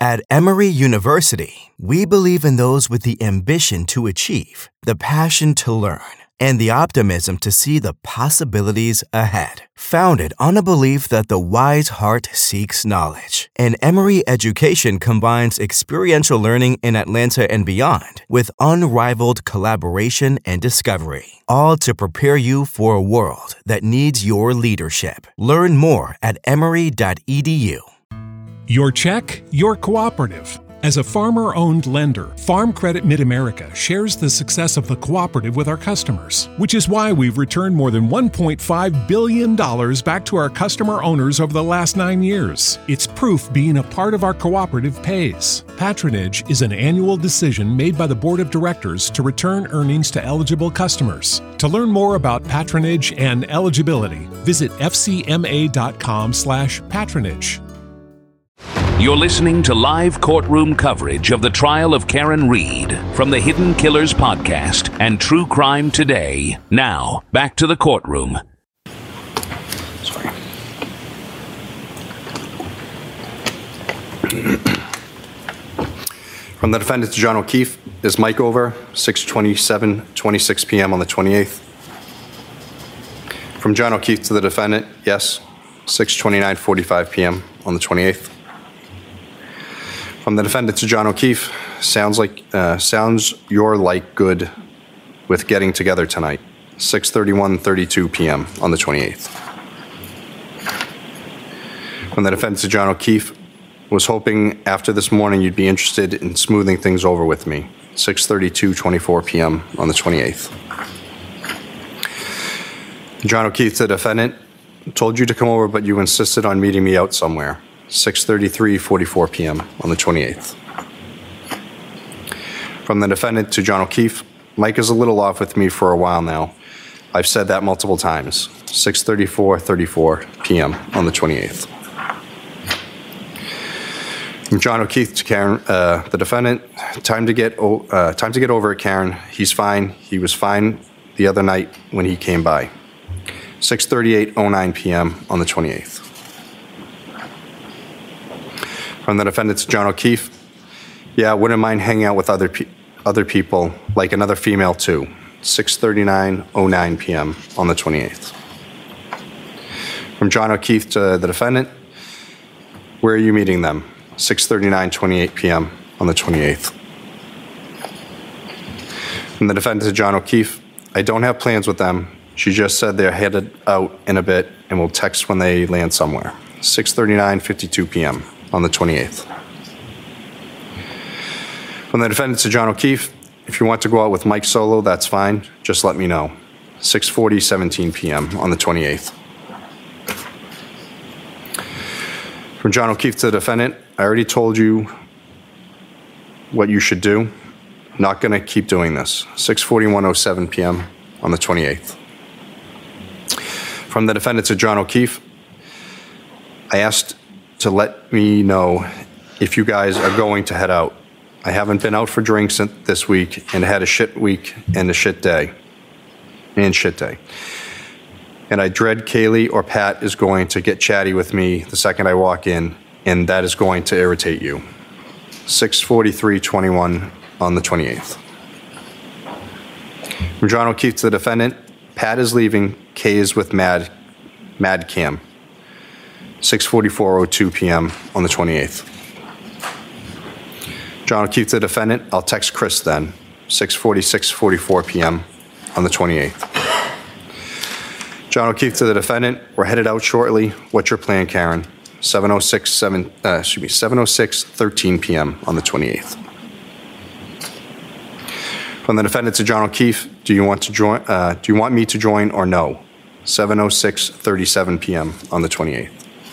At Emory University, we believe in those with the ambition to achieve, the passion to learn, and the optimism to see the possibilities ahead. Founded on a belief that the wise heart seeks knowledge, and Emory education combines experiential learning in Atlanta and beyond with unrivaled collaboration and discovery, all to prepare you for a world that needs your leadership. Learn more at emory.edu. Your check, your cooperative. As a farmer-owned lender, Farm Credit Mid-America shares the success of the cooperative with our customers, which is why we've returned more than $1.5 billion back to our customer owners over the last 9 years. It's proof being a part of our cooperative pays. Patronage is an annual decision made by the Board of Directors to return earnings to eligible customers. To learn more about patronage and eligibility, visit fcma.com/patronage. You're listening to live courtroom coverage of the trial of Karen Read from the Hidden Killers podcast and True Crime Today. Now, back to the courtroom. Sorry. From the defendant to John O'Keefe is Mike over, 6:27:26 p.m. on the 28th. From John O'Keefe to the defendant, yes, 6:29:45 p.m. on the 28th. From the defendant to John O'Keefe, sounds you're like good with getting together tonight, 6:31:32 p.m. on the 28th. From the defendant to John O'Keefe, was hoping after this morning you'd be interested in smoothing things over with me, 6:32:24 p.m. on the 28th. John O'Keefe to the defendant, told you to come over but you insisted on meeting me out somewhere, 6:33:44 p.m. on the 28th. From the defendant to John O'Keefe, Mike is a little off with me for a while now. I've said that multiple times, 6:34:34 p.m. on the 28th. From John O'Keefe to Karen, the defendant, time to get over it, Karen. He's fine. He was fine the other night when he came by, 6:38:09 p.m. on the 28th. From the defendant to John O'Keefe, yeah, I wouldn't mind hanging out with other people, like another female too, 6:39:09 p.m. on the 28th. From John O'Keefe to the defendant, where are you meeting them? 6:39:28 p.m. on the 28th. From the defendant to John O'Keefe, I don't have plans with them. She just said they're headed out in a bit and will text when they land somewhere, 6:39:52 p.m. on the 28th. From the defendant to John O'Keefe, if you want to go out with Mike solo, that's fine. Just let me know. 6:40:17 p.m. on the 28th. From John O'Keefe to the defendant, I already told you what you should do. Not going to keep doing this. 6:41:07 p.m. on the 28th. From the defendant to John O'Keefe, I asked to let me know if you guys are going to head out. I haven't been out for drinks this week and had a shit week and a shit day. And I dread Kaylee or Pat is going to get chatty with me the second I walk in, and that is going to irritate you. 6:43:21 on the 28th. From John O'Keefe to the defendant, Pat is leaving, Kay is with Mad Cam. 6:44:02 p.m. on the 28th. John O'Keefe to the defendant, I'll text Chris then, 6:46:44 p.m. on the 28th. John O'Keefe to the defendant, we're headed out shortly. What's your plan, Karen? 7:06:13 p.m. on the 28th. From the defendant to John O'Keefe, do you want me to join or no? 7:06:37 p.m. on the 28th.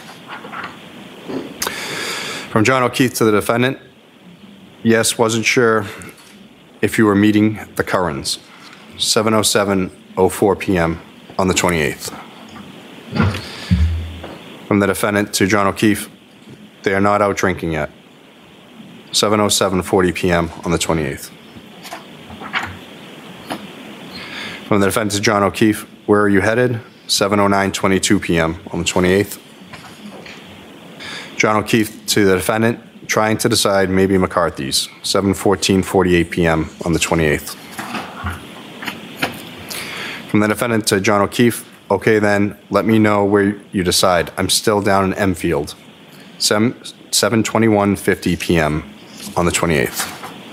From John O'Keefe to the defendant, yes, wasn't sure if you were meeting the Currans, 7:07:04 p.m. on the 28th. From the defendant to John O'Keefe, they are not out drinking yet, 7:07:40 p.m. on the 28th. From the defendant to John O'Keefe, where are you headed? 7:09:22 p.m. on the 28th. John O'Keefe to the defendant, trying to decide maybe McCarthy's, 7:14:48 p.m. on the 28th. From the defendant to John O'Keefe, okay then, let me know where you decide. I'm still down in Enfield, 7:21:50 p.m. on the 28th.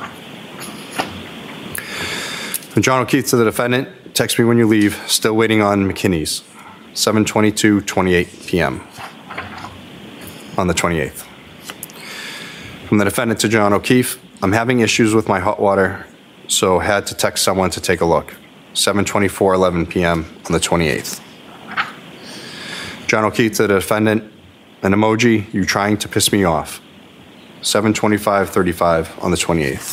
From John O'Keefe to the defendant, text me when you leave, still waiting on McKinney's, 7:22:28 p.m. on the 28th. From the defendant to John O'Keefe, I'm having issues with my hot water, so had to text someone to take a look, 7:24:11 p.m. on the 28th. John O'Keefe to the defendant, an emoji, you trying to piss me off, 7:25:35 on the 28th.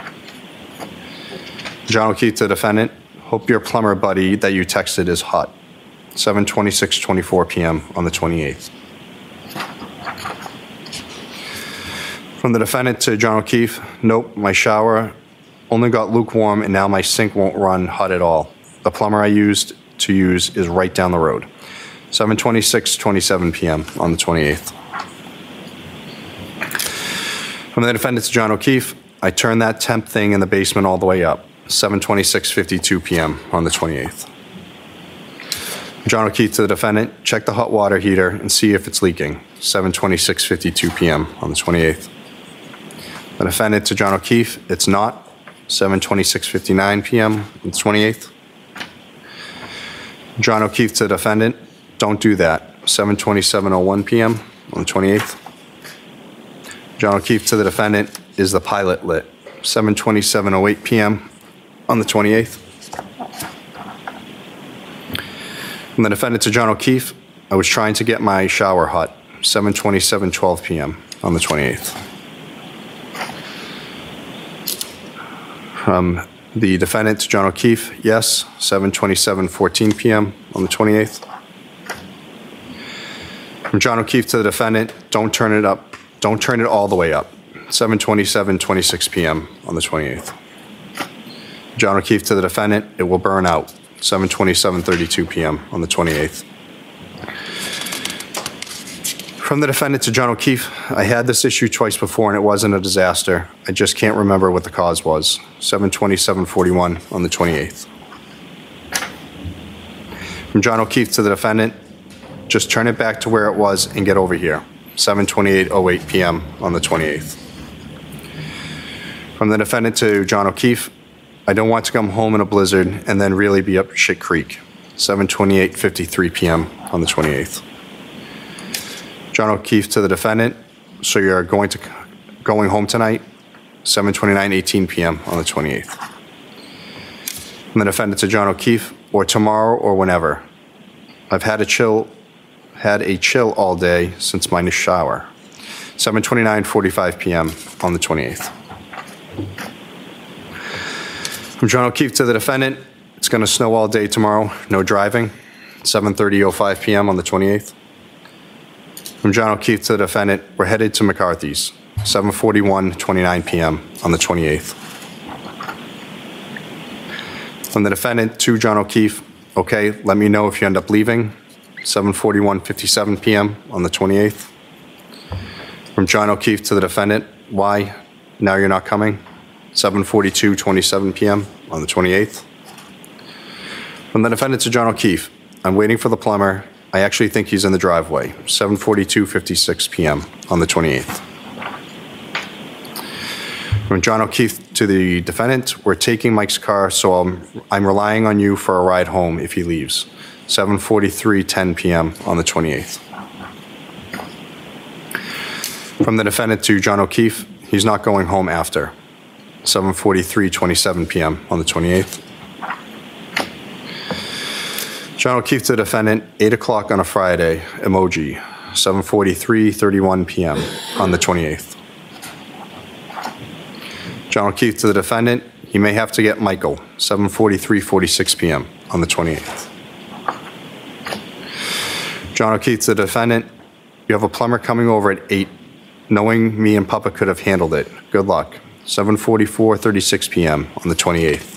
John O'Keefe to the defendant, hope your plumber buddy that you texted is hot, 7:26:24 p.m. on the 28th. From the defendant to John O'Keefe, nope, my shower only got lukewarm and now my sink won't run hot at all. The plumber I used is right down the road, 7:26:27 p.m. on the 28th. From the defendant to John O'Keefe, I turned that temp thing in the basement all the way up, 7:26:52 p.m. on the 28th. John O'Keefe to the defendant, check the hot water heater and see if it's leaking, 7:26:52 p.m. on the 28th. The defendant to John O'Keefe, it's not, 7:26:59 p.m. on the 28th. John O'Keefe to the defendant, don't do that, 7:27:01 p.m. on the 28th. John O'Keefe to the defendant, is the pilot lit, 7:27:08 p.m. on the 28th. From the defendant to John O'Keefe, I was trying to get my shower hot, 7:27:12 p.m. on the 28th. From the defendant to John O'Keefe, yes, 7:27:14 p.m. on the 28th. From John O'Keefe to the defendant, don't turn it all the way up, 7:27:26 p.m. on the 28th. John O'Keefe to the defendant, it will burn out, 7:27:32 p.m. on the 28th. From the defendant to John O'Keefe, I had this issue twice before and it wasn't a disaster. I just can't remember what the cause was, 7:27:41 on the 28th. From John O'Keefe to the defendant, just turn it back to where it was and get over here, 7:28:08 p.m. on the 28th. From the defendant to John O'Keefe, I don't want to come home in a blizzard and then really be up shit creek, 7:28:53 p.m. on the 28th. John O'Keefe to the defendant, so you're going home tonight, 7:29:18 p.m. on the 28th. From the defendant to John O'Keefe, or tomorrow or whenever. I've had a chill all day since my shower, 7:29:45 p.m. on the 28th. From John O'Keefe to the defendant, it's going to snow all day tomorrow, no driving, 7:30:05 p.m. on the 28th. From John O'Keefe to the defendant, we're headed to McCarthy's, 7:41:29 p.m. on the 28th. From the defendant to John O'Keefe, okay, let me know if you end up leaving, 7:41:57 p.m. on the 28th. From John O'Keefe to the defendant, why? Now you're not coming, 7:42:27 p.m. on the 28th. From the defendant to John O'Keefe, I'm waiting for the plumber. I actually think he's in the driveway, 7:42:56 p.m. on the 28th. From John O'Keefe to the defendant, we're taking Mike's car, so I'm relying on you for a ride home if he leaves, 7:43:10 p.m. on the 28th. From the defendant to John O'Keefe, he's not going home after, 7:43:27 p.m. on the 28th. John O'Keefe to the defendant, 8 o'clock on a Friday, emoji, 7:43:31 p.m. on the 28th. John O'Keefe to the defendant, he may have to get Michael, 7:43:46 p.m. on the 28th. John O'Keefe to the defendant, you have a plumber coming over at 8, knowing me and Papa could have handled it. Good luck, 7:44:36 p.m. on the 28th.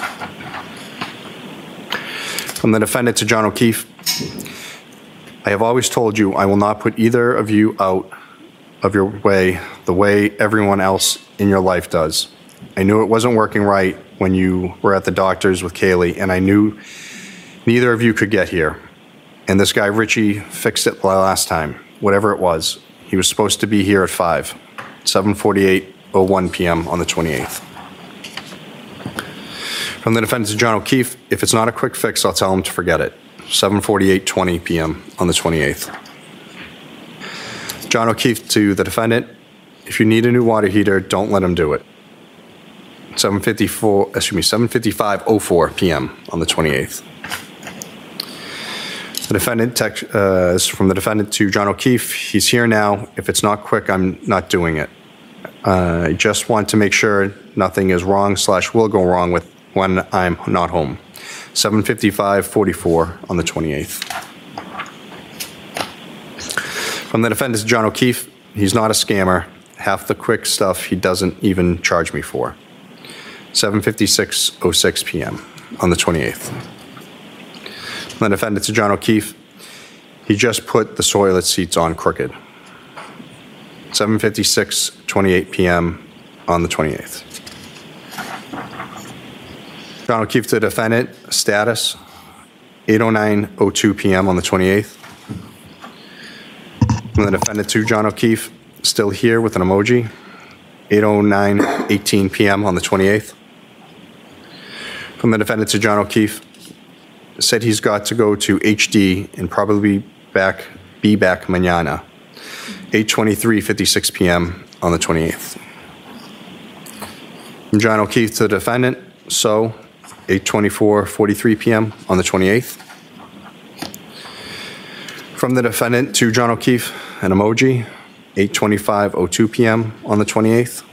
From the defendant to John O'Keefe, I have always told you I will not put either of you out of your way the way everyone else in your life does. I knew it wasn't working right when you were at the doctor's with Kaylee, and I knew neither of you could get here. And this guy, Richie, fixed it last time, whatever it was. He was supposed to be here at 7:48:01 p.m. on the 28th. From the defendant to John O'Keefe, if it's not a quick fix, I'll tell him to forget it. 7:48:20 p.m. on the 28th. John O'Keefe to the defendant, if you need a new water heater, don't let him do it. 7:55:04 p.m. on the 28th. The defendant is from the defendant to John O'Keefe. He's here now. If it's not quick, I'm not doing it. I just want to make sure nothing is wrong / will go wrong with when I'm not home. 7:55:44 on the 28th. From the defendant to John O'Keefe, he's not a scammer. Half the quick stuff he doesn't even charge me for. 7:56:06 p.m. on the 28th. From the defendant to John O'Keefe, he just put the toilet seats on crooked. 7:56:28 p.m. on the 28th. John O'Keefe to the defendant, status, 8:09:02 p.m. on the 28th. From the defendant to John O'Keefe, still here with an emoji, 8:09:18 p.m. on the 28th. From the defendant to John O'Keefe, said he's got to go to HD and probably be back mañana, 8:23:56 p.m. on the 28th. From John O'Keefe to the defendant, so 8:24:43 p.m. on the 28th. From the defendant to John O'Keefe, an emoji, 8:25:02 p.m. on the 28th.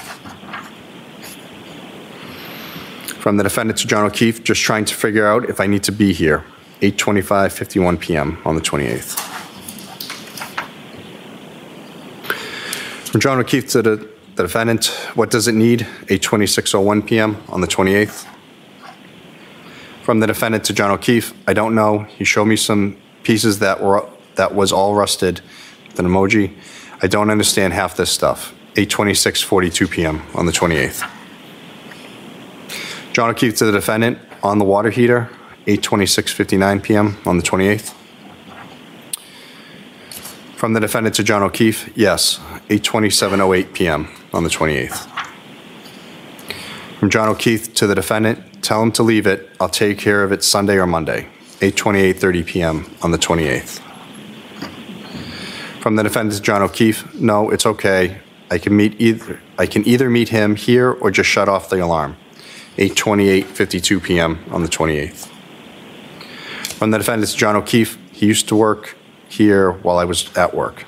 From the defendant to John O'Keefe, just trying to figure out if I need to be here, 8:25:51 p.m. on the 28th. From John O'Keefe to the defendant, what does it need, 8:26:01 p.m. on the 28th. From the defendant to John O'Keefe, I don't know. He showed me some pieces that was all rusted with an emoji. I don't understand half this stuff. 8:26:42 p.m. on the 28th. John O'Keefe to the defendant, on the water heater, 8:26:59 p.m. on the 28th. From the defendant to John O'Keefe, yes, 8:27:08 p.m. on the 28th. From John O'Keefe to the defendant, tell him to leave it. I'll take care of it Sunday or Monday, 8:28:30 p.m. on the 28th. From the defendant to John O'Keefe, no, it's okay. I can either meet him here or just shut off the alarm, 8:28:52 p.m. on the 28th. From the defendant to John O'Keefe, he used to work here while I was at work,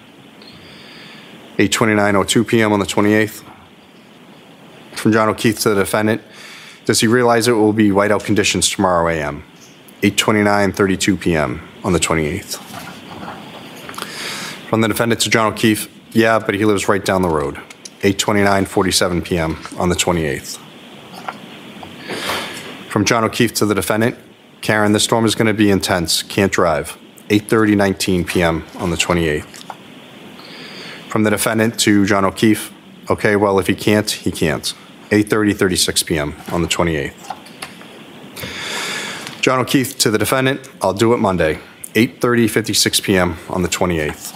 8:29:02 p.m. on the 28th. From John O'Keefe to the defendant, does he realize it will be whiteout conditions tomorrow a.m., 8:29:32 p.m. on the 28th. From the defendant to John O'Keefe, yeah, but he lives right down the road, 8:29:47 p.m. on the 28th. From John O'Keefe to the defendant, Karen, this storm is going to be intense, can't drive, 8:30:19 p.m. on the 28th. From the defendant to John O'Keefe, okay, well, if he can't, he can't, 8:30:36 p.m. on the 28th. John O'Keefe to the defendant, I'll do it Monday, 8:30:56 p.m. on the 28th.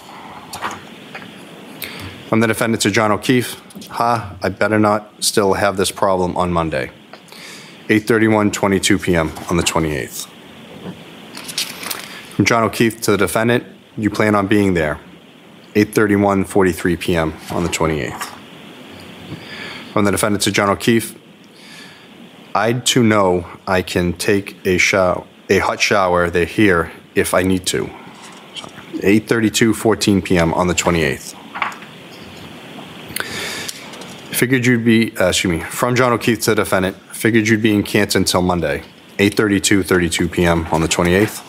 From the defendant to John O'Keefe, I better not still have this problem on Monday, 8:31:22 p.m. on the 28th. From John O'Keefe to the defendant, you plan on being there, 8:31:43 p.m. on the 28th. From the defendant to John O'Keefe, I'd to know I can take a hot shower here if I need to, 8:32:14 p.m. on the 28th. Figured you'd be, from John O'Keefe to the defendant, figured you'd be in Canton until Monday, 8:32:32 p.m. on the 28th.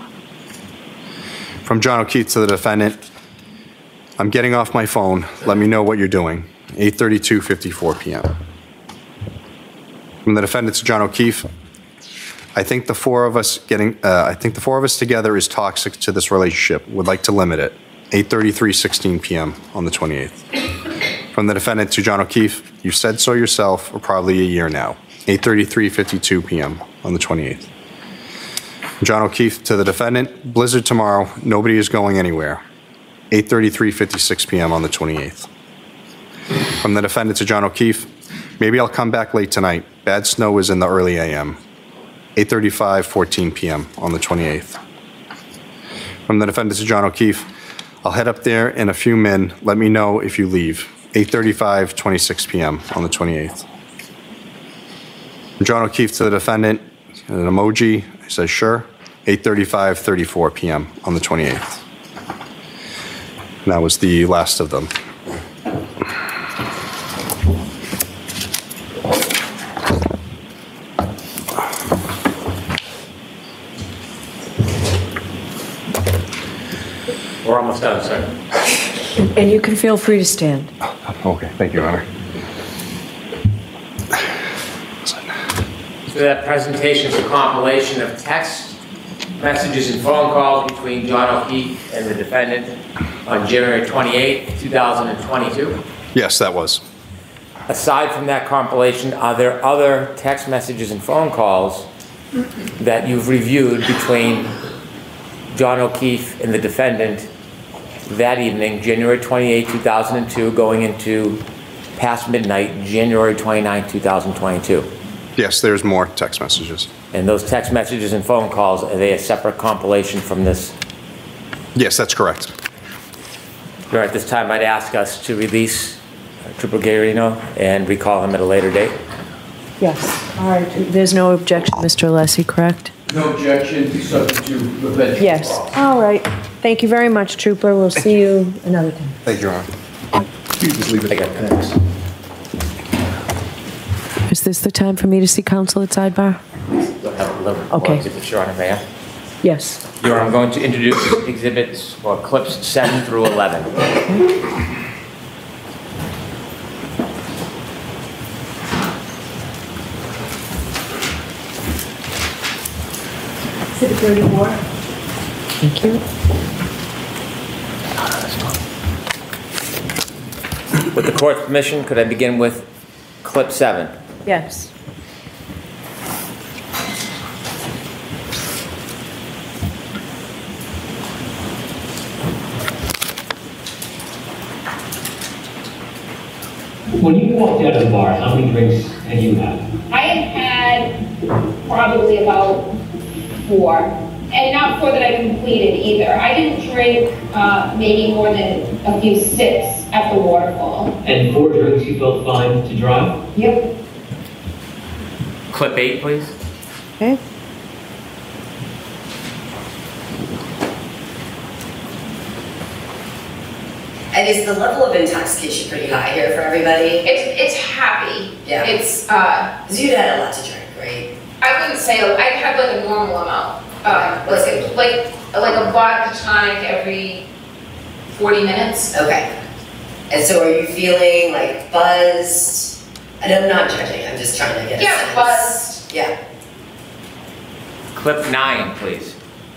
From John O'Keefe to the defendant, I'm getting off my phone. Let me know what you're doing, 8:32:54 p.m. From the defendant to John O'Keefe, I think the four of us together is toxic to this relationship. Would like to limit it, 8:33:16 p.m. on the 28th. From the defendant to John O'Keefe, you said so yourself for probably a year now. 8:33:52 p.m. on the 28th. John O'Keefe to the defendant, blizzard tomorrow, nobody is going anywhere. 8:33:56 p.m. on the 28th. From the defendant to John O'Keefe, maybe I'll come back late tonight. Bad snow is in the early a.m. 8:35:14 p.m. on the 28th. From the defendant to John O'Keefe, I'll head up there in a few min. Let me know if you leave. 8:35:26 p.m. on the 28th. From John O'Keefe to the defendant, an emoji, he says sure. 8:35:34 p.m. on the 28th. And that was the last of them. We're almost done, sir. And you can feel free to stand. Okay, thank you, Your Honor. So that presentation is a compilation of text messages and phone calls between John O'Keefe and the defendant on January 28, 2022. Yes, that was. Aside from that compilation, are there other text messages and phone calls that you've reviewed between John O'Keefe and the defendant that evening, January 28, 2002, going into past midnight, January 29, 2022? Yes, there's more text messages. And those text messages and phone calls, are they a separate compilation from this? Yes, that's correct. All right, this time I'd ask us to release Trooper Guarino and recall him at a later date. Yes. All right. There's no objection, Mr. Alessi, correct? No objection, subject to eventual Yes. call. All right. Thank you very much, Trooper. We'll see you another time. Thank you, Your Honor. You just leave it. I got that. Is this the time for me to see counsel at sidebar? Okay. Exhibits, Your Honor, may I? Yes. Your Honor, I'm going to introduce exhibits or clips 7 through 11. Exhibit 34. Thank you. With the court's permission, could I begin with clip 7? Yes. When you walked out of the bar, how many drinks had you had? I had probably about 4, and not 4 that I completed either. I didn't drink maybe more than a few sips at the waterfall. And 4 drinks you felt fine to drive? Yep. Clip 8, please. Okay. And is the level of intoxication pretty high here for everybody? It's happy. Yeah. It's Because you'd had a lot to drink, right? I wouldn't say I had like a normal amount. Like a vodka tonic every 40 minutes. Okay. And so are you feeling like buzzed? And I'm not judging, I'm just trying to get a sense. Buzzed. Yeah. Clip 9, please.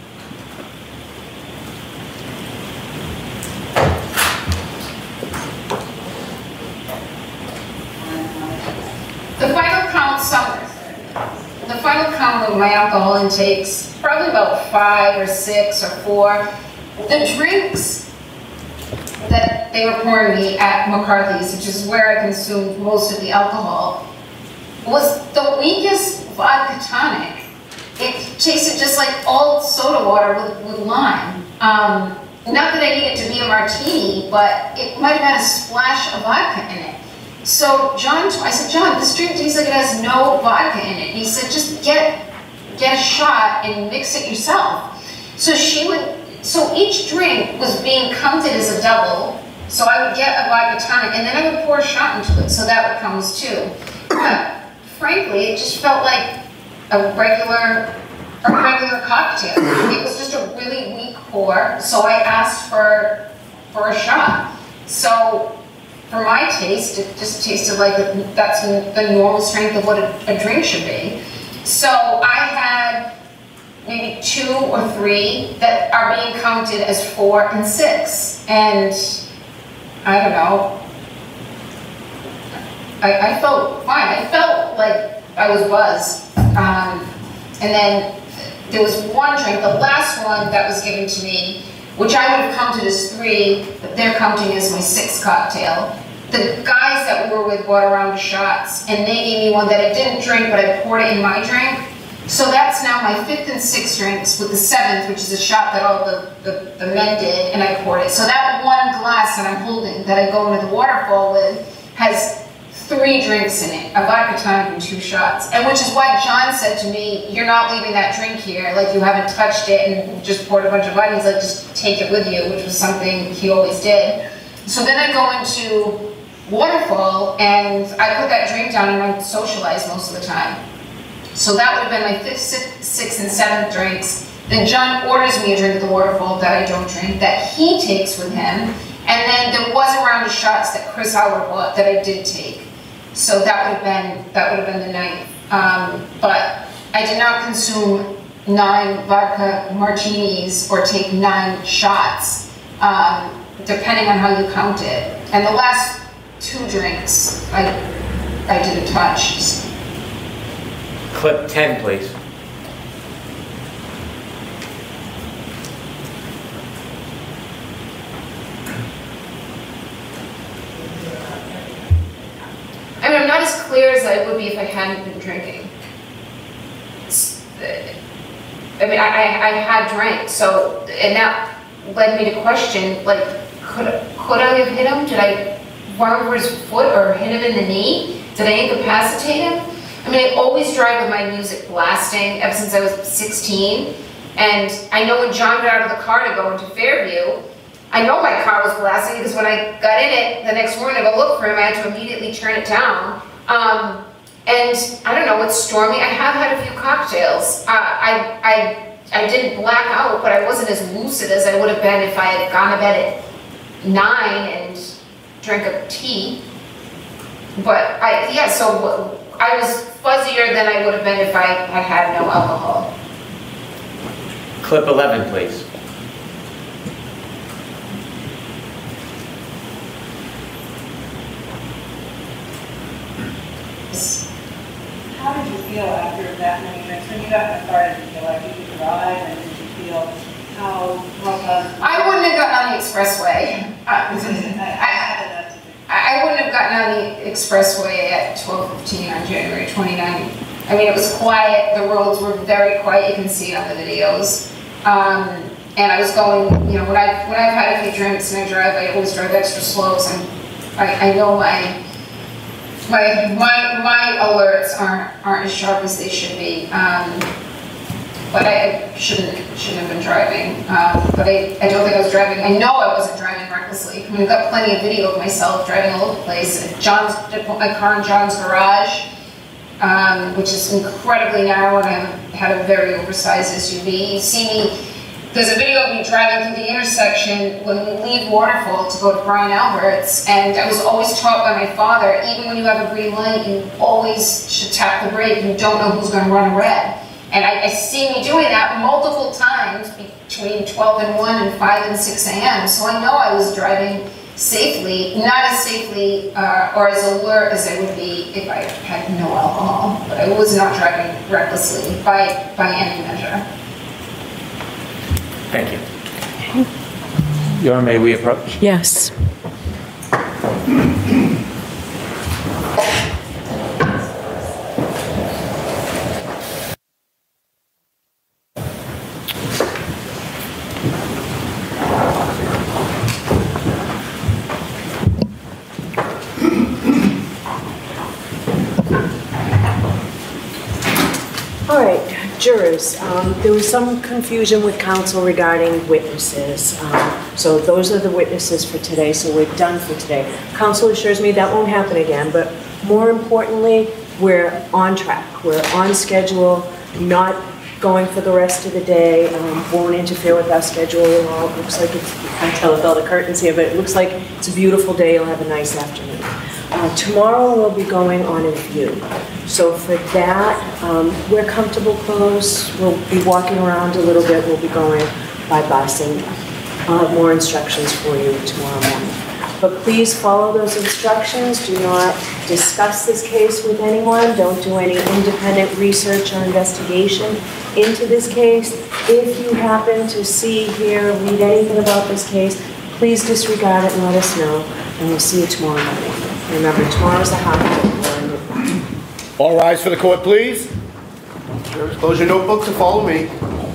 The final count of my alcohol intakes, probably about 5 or 6 or 4. The drinks that they were pouring me at McCarthy's, which is where I consumed most of the alcohol, was the weakest vodka tonic. It tasted just like old soda water with lime. Not that I need it to be a martini, but it might have had a splash of vodka in it. So I said, John, this drink tastes like it has no vodka in it. And he said, just get a shot and mix it yourself. So each drink was being counted as a double. So I would get a vodka tonic and then I would pour a shot into it. So that would count as 2. But frankly, it just felt like a regular cocktail. It was just a really weak pour. So I asked for a shot. So for my taste, it just tasted like that's the normal strength of what a drink should be. So I had maybe 2 or 3 that are being counted as 4 and 6. And I don't know, I felt fine. I felt like I was buzzed. And then there was one drink, the last one that was given to me, which I would have counted as 3, but they're counting as my 6th cocktail. The guys that we were with brought around shots, and they gave me one that I didn't drink, but I poured it in my drink. So that's now my 5th and 6th drinks, with the 7th, which is a shot that all the men did, and I poured it. So that one glass that I'm holding, that I go into the waterfall with, has 3 drinks in it, a vodka tonic and 2 shots. And which is why John said to me, you're not leaving that drink here, like you haven't touched it and just poured a bunch of vodka. He's like, just take it with you, which was something he always did. So then I go into waterfall and I put that drink down and I socialize most of the time. So that would have been my 5th, 6th, and 7th drinks. Then John orders me a drink at the waterfall that I don't drink, that he takes with him. And then there was a round of shots that Chris Howard bought that I did take. So that would have been the night. But I did not consume 9 vodka martinis or take 9 shots, depending on how you count it. And the last 2 drinks, I didn't touch. Clip 10, please. I mean, I'm not as clear as I would be if I hadn't been drinking. I mean, I had drank, so, and that led me to question, like, could I have hit him? Did I run over his foot or hit him in the knee? Did I incapacitate him? I mean, I always drive with my music blasting ever since I was 16. And I know when John got out of the car to go into Fairview, I know my car was blasting because when I got in it the next morning to go look for him, I had to immediately turn it down. And I don't know, it's stormy. I have had a few cocktails. I didn't black out, but I wasn't as lucid as I would have been if I had gone to bed at 9 and drank a tea. But so I was fuzzier than I would have been if I had had no alcohol. Clip 11, please. How did you feel after that many drinks? When you got in the car, did you feel like you could drive, and did you feel how I wouldn't have gotten on the expressway. I wouldn't have gotten on the expressway at 12:15 on January 29th. I mean, it was quiet. The roads were very quiet. You can see it on the videos. And I was going, you know, when I've had a few drinks and I drive, I always drive extra slow. So I know my alerts aren't as sharp as they should be. But I shouldn't have been driving. But I don't think I was driving. I know I wasn't driving recklessly. I mean, I've got plenty of video of myself driving all over the place. I put my car in John's garage, which is incredibly narrow, and I had a very oversized SUV. You see me. There's a video of me driving through the intersection when we leave Waterfall to go to Brian Albert's, and I was always taught by my father, even when you have a green light, you always should tap the brake. You don't know who's going to run a red. And I see me doing that multiple times between 12 and 1 and 5 and 6 a.m. So I know I was driving safely, not as safely or as alert as I would be if I had no alcohol. But I was not driving recklessly by any measure. Thank you. Your Honor, may we approach? Yes. All right, jurors, there was some confusion with counsel regarding witnesses. So those are the witnesses for today, so we're done for today. Counsel assures me that won't happen again, but more importantly, we're on track. We're on schedule, not going for the rest of the day, won't interfere with our schedule at all. It looks like it's, I can't tell with all the curtains here, but it looks like it's a beautiful day. You'll have a nice afternoon. Tomorrow we'll be going on a view. So for that, we're comfortable clothes. We'll be walking around a little bit. We'll be going by bus, and I'll have more instructions for you tomorrow morning. But please follow those instructions. Do not discuss this case with anyone. Don't do any independent research or investigation into this case. If you happen to see, hear, read anything about this case, please disregard it and let us know, and we'll see you tomorrow morning. Remember, tomorrow's a holiday. All rise for the court, please. Jurors, close your notebooks and follow me.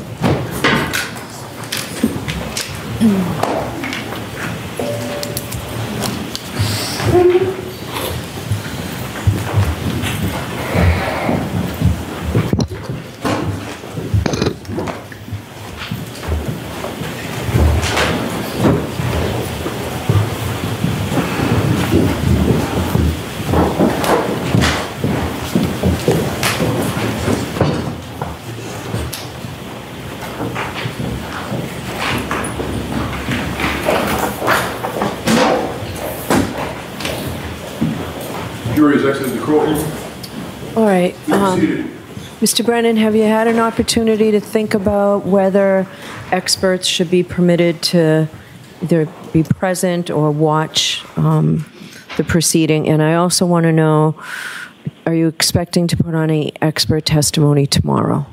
Jury has exited the courtroom. All right. Mr. Brennan, have you had an opportunity to think about whether experts should be permitted to either be present or watch the proceeding? And I also want to know, are you expecting to put on any expert testimony tomorrow?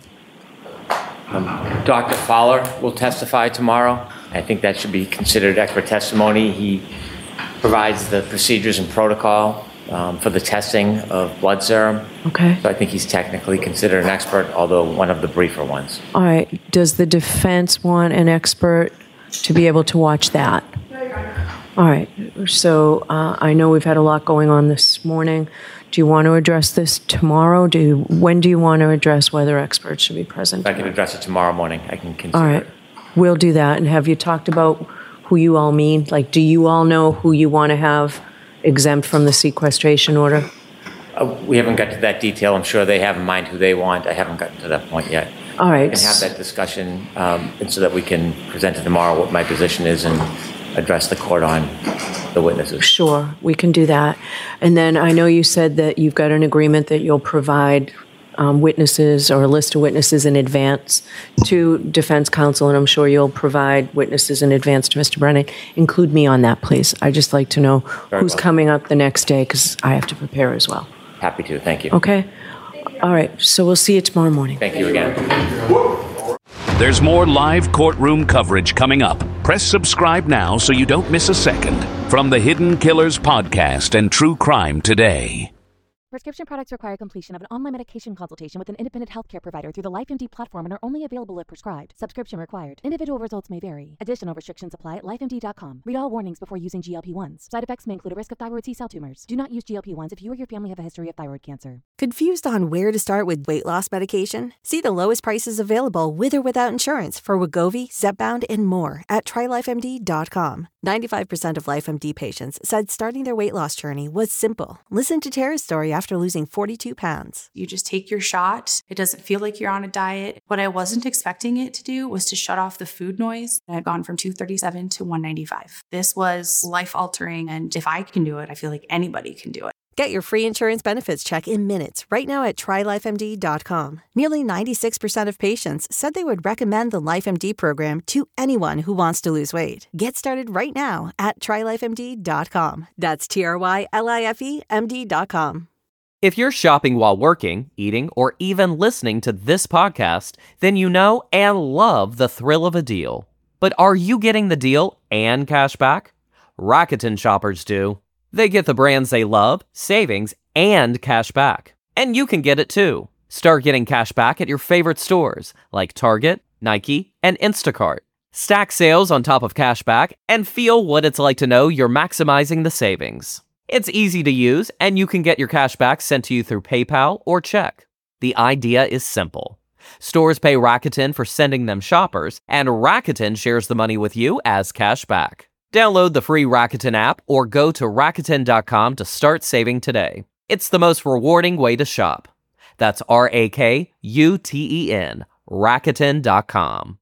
Dr. Fowler will testify tomorrow. I think that should be considered expert testimony. He provides the procedures and protocol for the testing of blood serum. Okay. So I think he's technically considered an expert, although one of the briefer ones. All right. Does the defense want an expert to be able to watch that? All right. So I know we've had a lot going on this morning. Do you want to address this tomorrow? When do you want to address whether experts should be present? If I can address it tomorrow morning, I can consider All right. it. We'll do that. And have you talked about who you all mean? Like, do you all know who you want to have exempt from the sequestration order? We haven't got to that detail. I'm sure they have in mind who they want. I haven't gotten to that point yet. All right. We can have that discussion and so that we can present it tomorrow what my position is and address the court on the witnesses. Sure, we can do that. And then I know you said that you've got an agreement that you'll provide witnesses or a list of witnesses in advance to defense counsel, and I'm sure you'll provide witnesses in advance to Mr. Brennan. Include me on that, please. I'd just like to know who's coming up the next day because I have to prepare as well. Happy to. Thank you. Okay? All right, so we'll see you tomorrow morning. Thank you again. There's more live courtroom coverage coming up. Press subscribe now so you don't miss a second. From the Hidden Killers podcast and True Crime Today. Prescription products require completion of an online medication consultation with an independent healthcare provider through the LifeMD platform and are only available if prescribed. Subscription required. Individual results may vary. Additional restrictions apply at lifemd.com. Read all warnings before using GLP-1s. Side effects may include a risk of thyroid C-cell tumors. Do not use GLP-1s if you or your family have a history of thyroid cancer. Confused on where to start with weight loss medication? See the lowest prices available with or without insurance for Wegovy, Zepbound, and more at TryLifeMD.com. 95% of LifeMD patients said starting their weight loss journey was simple. Listen to Tara's story after losing 42 pounds. You just take your shot. It doesn't feel like you're on a diet. What I wasn't expecting it to do was to shut off the food noise. I had gone from 237 to 195. This was life-altering, and if I can do it, I feel like anybody can do it. Get your free insurance benefits check in minutes right now at TryLifeMD.com. Nearly 96% of patients said they would recommend the LifeMD program to anyone who wants to lose weight. Get started right now at TryLifeMD.com. That's TryLifeMD.com. If you're shopping while working, eating, or even listening to this podcast, then you know and love the thrill of a deal. But are you getting the deal and cash back? Rakuten shoppers do. They get the brands they love, savings, and cash back. And you can get it too. Start getting cash back at your favorite stores like Target, Nike, and Instacart. Stack sales on top of cash back and feel what it's like to know you're maximizing the savings. It's easy to use, and you can get your cash back sent to you through PayPal or check. The idea is simple. Stores pay Rakuten for sending them shoppers, and Rakuten shares the money with you as cash back. Download the free Rakuten app or go to Rakuten.com to start saving today. It's the most rewarding way to shop. That's Rakuten, Rakuten.com.